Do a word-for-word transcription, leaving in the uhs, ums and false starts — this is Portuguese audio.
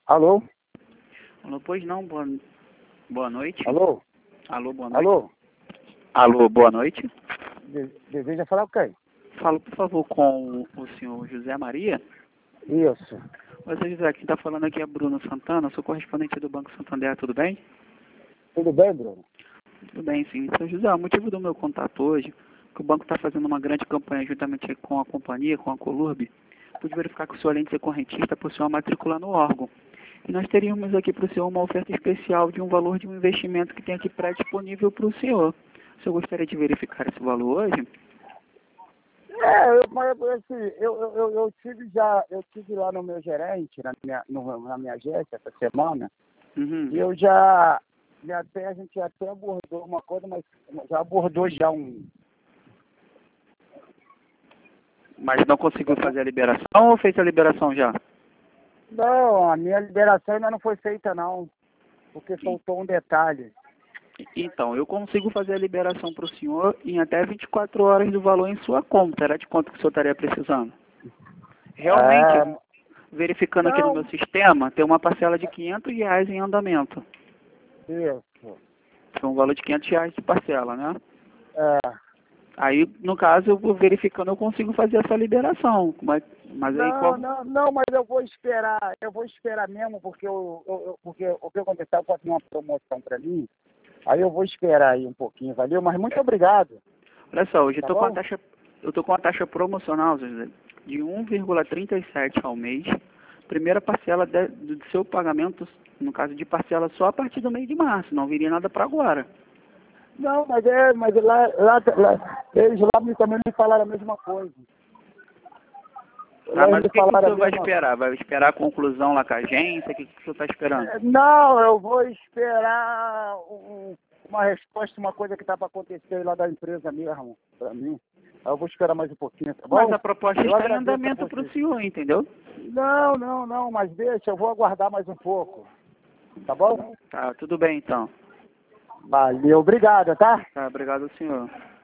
Alô? Alô, pois não, boa, boa noite. Alô? Alô, boa noite. Alô? Alô, boa noite. De- deseja falar com quem? Falo, por favor, com o senhor José Maria. Isso. Oi, seu José, quem está falando aqui é Bruno Santana, sou correspondente do Banco Santander, tudo bem? Tudo bem, Bruno? Tudo bem, sim. Seu José, o motivo do meu contato hoje é que o banco está fazendo uma grande campanha juntamente com a companhia, com a Colurb. Pude verificar que o senhor, além de ser correntista, possui uma matrícula no órgão. E nós teríamos aqui para o senhor uma oferta especial de um valor de um investimento que tem aqui pré-disponível para o senhor. O senhor gostaria de verificar esse valor hoje? É, eu, mas, assim, eu, eu, eu, eu tive já, eu tive lá no meu gerente, na minha, no, na minha agência essa semana, Uhum. e eu já, já até, a gente até abordou uma coisa, mas já abordou já um... Mas não conseguiu fazer a liberação ou fez a liberação já? Não, a minha liberação ainda não foi feita não, porque faltou um detalhe. Então, eu consigo fazer a liberação para o senhor em até vinte e quatro horas do valor em sua conta. Era de quanto que o senhor estaria precisando? Realmente, É, verificando aqui no não, meu sistema, tem uma parcela de quinhentos reais em andamento. isso, Foi um valor de quinhentos reais de parcela, né? é. Aí, no caso, eu vou verificando, eu consigo fazer essa liberação. Mas, mas aí, Não, qual... não, não, mas eu vou esperar, eu vou esperar mesmo, porque, eu, eu, eu- porque o que aconteceu, pode ter uma promoção para mim, aí eu vou esperar aí um pouquinho, valeu? Mas muito obrigado, Olha só, hoje eu tá tô com a bom? taxa, eu tô com a taxa promocional, José, de um vírgula trinta e sete ao mês. Primeira parcela de- do seu pagamento, no caso de parcela, só a partir do mês de março, não viria nada para agora. Não, mas é, mas lá, lá, lá eles lá me, também me falaram a mesma coisa. Tá, Lá mas eles o me que, que o falaram a senhor vai mesma esperar? Vai esperar a conclusão lá com a agência? O que, que o senhor está esperando? É, não, eu vou esperar um- uma resposta, uma coisa que está para acontecer lá da empresa mesmo, para mim. Aí eu vou esperar mais um pouquinho, tá Mas bom? a proposta Eu está em agradeço a andamento para o você. senhor, entendeu? Não, não, não, mas deixa, eu vou aguardar mais um pouco, tá bom? Tá, tudo bem então. Valeu, obrigado, tá? Tá, obrigado, senhor.